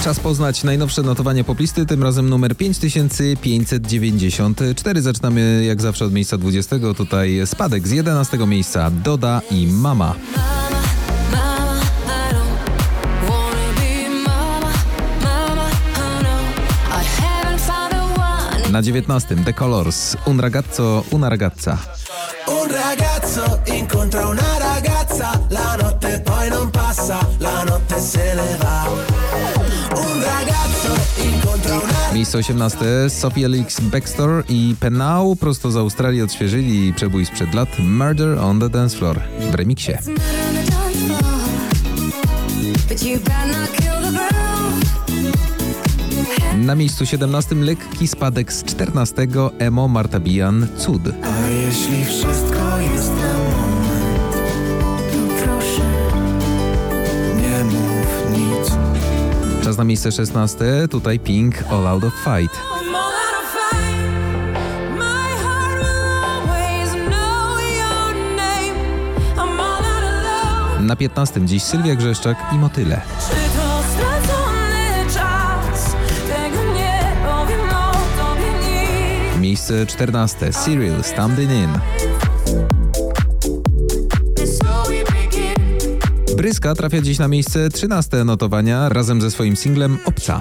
Czas poznać najnowsze notowanie poplisty, tym razem numer 5594. Zaczynamy jak zawsze od miejsca 20. Tutaj spadek z 11 miejsca. Doda i Mama. Na 19. The Colors. Un ragazzo, una ragazza. Un ragazzo incontra una ragazza, la notte poi non passa, la notte se ne va. Un ragazzo incontra una... Miejsce 18. Sophie Elix Bextor i Penau prosto z Australii odświeżyli przebój sprzed lat Murder on the Dance Floor w remiksie. Na miejscu 17. lekki spadek z 14. Emo Marta Bijan Cud. A jeśli wszystko jest na moment, to proszę, nie mów nic. Czas na miejsce 16. Tutaj Pink All Out of Fight. Na 15. dziś Sylwia Grzeszczak i Motyle. Miejsce 14. Serial Stamped In. Bryska trafia dziś na miejsce 13. notowania razem ze swoim singlem Obca.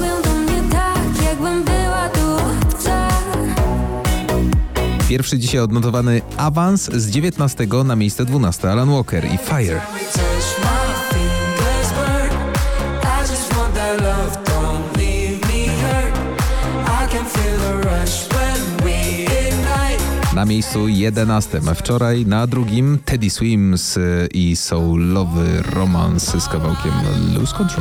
Pierwszy dzisiaj odnotowany awans z 19. na miejsce 12. Alan Walker i Fire. Na miejscu 11. Wczoraj na drugim Teddy Swims i soulowy romans z kawałkiem Lose Control.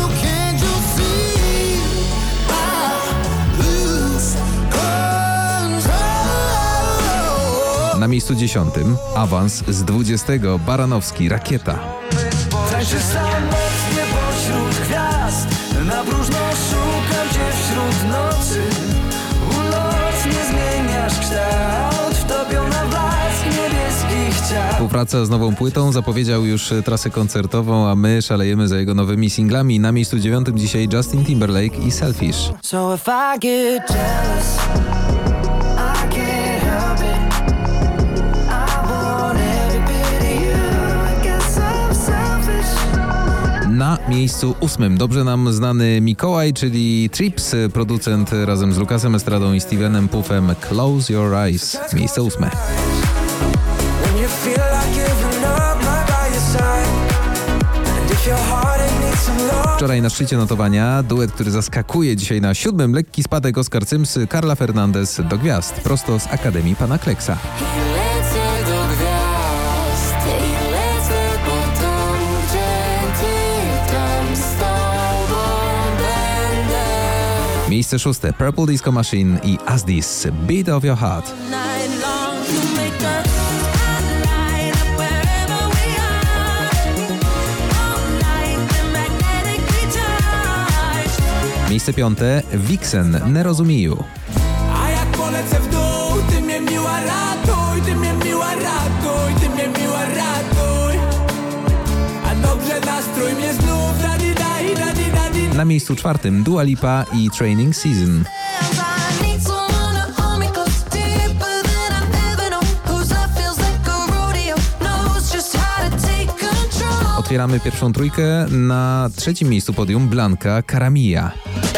Na miejscu 10. awans z 20. Baranowski Rakieta. Tańczysz samotnie pośród gwiazd, na próżno szukam cię wśród nocy. Ulotnie zmieniasz kształt, wtopiona w blask niebieskich ciał. Współpraca z nową płytą, zapowiedział już trasę koncertową, a my szalejemy za jego nowymi singlami. Na miejscu 9. dzisiaj Justin Timberlake i Selfish. So if I get jealous, I can't help it. Na miejscu 8. dobrze nam znany Mikołaj, czyli Trips, producent razem z Lukasem Estradą i Stevenem Puffem Close Your Eyes. Miejsce 8. Wczoraj na szczycie notowania duet, który zaskakuje dzisiaj na 7. lekki spadek Oskar Cyms, Carla Fernandez do gwiazd, prosto z Akademii Pana Kleksa. Miejsce 6. Purple Disco Machine i As This, Beat of Your Heart. Miejsce 5. Vixen, Nie rozumію. A jak polecę w dół, ty mnie miła ratuj, ty mnie miła ratuj, ty mnie miła ratuj. A dobrze nastrój mnie znów da di da i da di da di. Na miejscu 4. Dua Lipa i Training Season. Otwieramy pierwszą trójkę. Na 3. miejscu podium Blanka Karamia.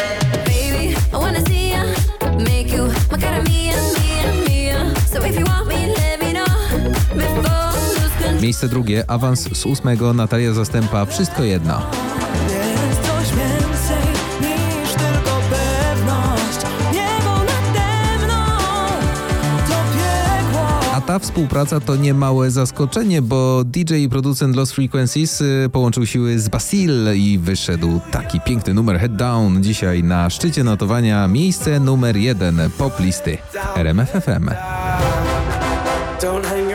Miejsce 2. awans z 8. Natalia Zastępa Wszystko jedno. Jest coś więcej niż tylko pewność, niebo nade mną, to piekło. A ta współpraca to niemałe zaskoczenie, bo DJ i producent Lost Frequencies połączył siły z Bastille i wyszedł taki piękny numer Head Down. Dzisiaj na szczycie notowania miejsce numer 1 pop listy RMF FM. Don't hang